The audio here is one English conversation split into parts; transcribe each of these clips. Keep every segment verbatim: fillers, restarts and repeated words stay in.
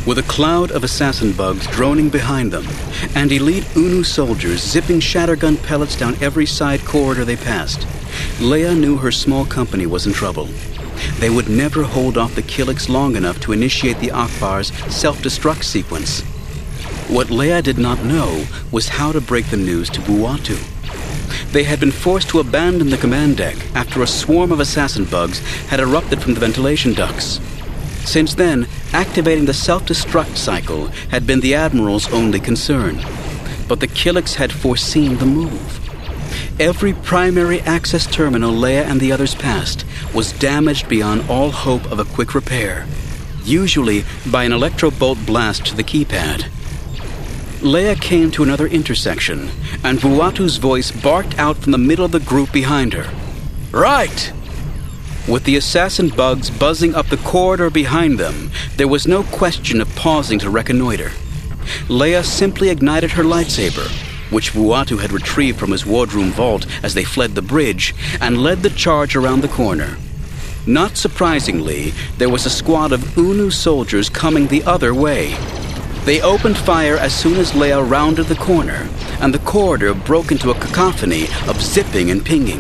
With a cloud of assassin bugs droning behind them, and elite Unu soldiers zipping shattergun pellets down every side corridor they passed, Leia knew her small company was in trouble. They would never hold off the Killiks long enough to initiate the Ackbar's self-destruct sequence. What Leia did not know was how to break the news to Vuatu. They had been forced to abandon the command deck after a swarm of assassin bugs had erupted from the ventilation ducts. Since then, activating the self-destruct cycle had been the Admiral's only concern. But the Killiks had foreseen the move. Every primary access terminal Leia and the others passed was damaged beyond all hope of a quick repair, usually by an electrobolt blast to the keypad. Leia came to another intersection, and Vuatu's voice barked out from the middle of the group behind her. "Right!" With the assassin bugs buzzing up the corridor behind them, there was no question of pausing to reconnoiter. Leia simply ignited her lightsaber, which Vuatu had retrieved from his wardroom vault as they fled the bridge, and led the charge around the corner. Not surprisingly, there was a squad of Unu soldiers coming the other way. They opened fire as soon as Leia rounded the corner, and the corridor broke into a cacophony of zipping and pinging.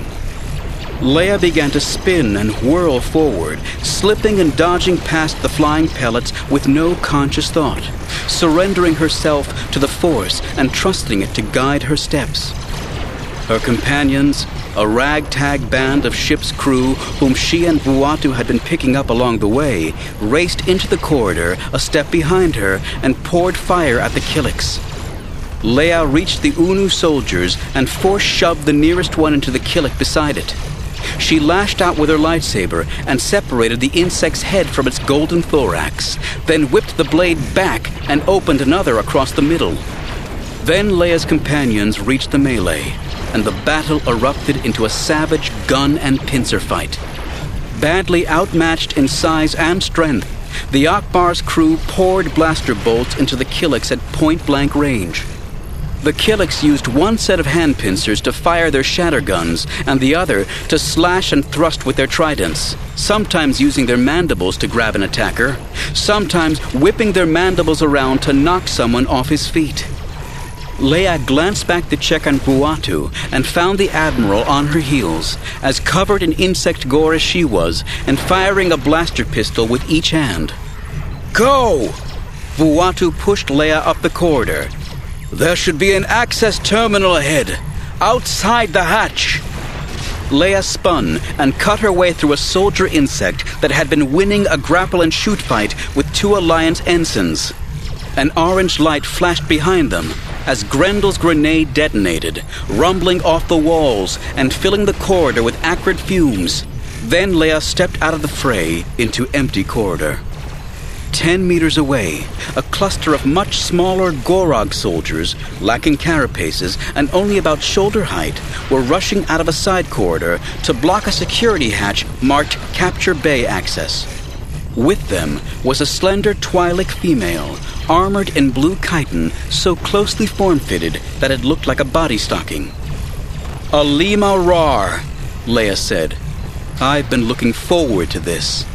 Leia began to spin and whirl forward, slipping and dodging past the flying pellets with no conscious thought, surrendering herself to the Force and trusting it to guide her steps. Her companions, a ragtag band of ship's crew whom she and Vuatu had been picking up along the way, raced into the corridor a step behind her and poured fire at the Killiks. Leia reached the Unu soldiers and force-shoved the nearest one into the Killik beside it. She lashed out with her lightsaber and separated the insect's head from its golden thorax, then whipped the blade back and opened another across the middle. Then Leia's companions reached the melee, and the battle erupted into a savage gun and pincer fight. Badly outmatched in size and strength, the Ackbar's crew poured blaster bolts into the Killiks at point-blank range. The Killiks used one set of hand pincers to fire their shatterguns and the other to slash and thrust with their tridents, sometimes using their mandibles to grab an attacker, sometimes whipping their mandibles around to knock someone off his feet. Leia glanced back to check on Vuatu and found the Admiral on her heels, as covered in insect gore as she was, and firing a blaster pistol with each hand. "Go!" Vuatu pushed Leia up the corridor. "There should be an access terminal ahead, outside the hatch." Leia spun and cut her way through a soldier insect that had been winning a grapple-and-shoot fight with two Alliance ensigns. An orange light flashed behind them as Grendel's grenade detonated, rumbling off the walls and filling the corridor with acrid fumes. Then Leia stepped out of the fray into empty corridor. Ten meters away, a cluster of much smaller Gorog soldiers, lacking carapaces and only about shoulder height, were rushing out of a side corridor to block a security hatch marked Capture Bay Access. With them was a slender Twi'lek female, armored in blue chitin so closely form-fitted that it looked like a body stocking. "Alima Rar," Leia said. "I've been looking forward to this."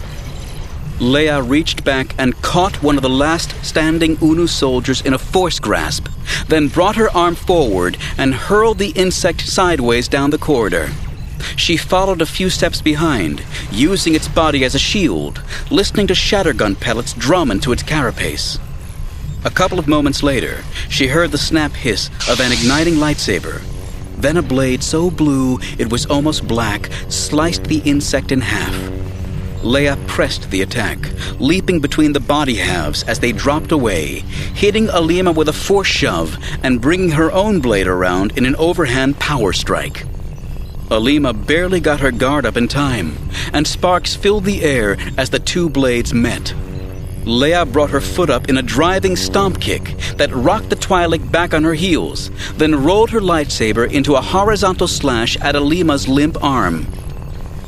Leia reached back and caught one of the last standing Unu soldiers in a force grasp, then brought her arm forward and hurled the insect sideways down the corridor. She followed a few steps behind, using its body as a shield, listening to shattergun pellets drum into its carapace. A couple of moments later, she heard the snap hiss of an igniting lightsaber. Then a blade so blue it was almost black sliced the insect in half. Leia pressed the attack, leaping between the body halves as they dropped away, hitting Alima with a force shove and bringing her own blade around in an overhand power strike. Alima barely got her guard up in time, and sparks filled the air as the two blades met. Leia brought her foot up in a driving stomp kick that rocked the Twi'lek back on her heels, then rolled her lightsaber into a horizontal slash at Alima's limp arm.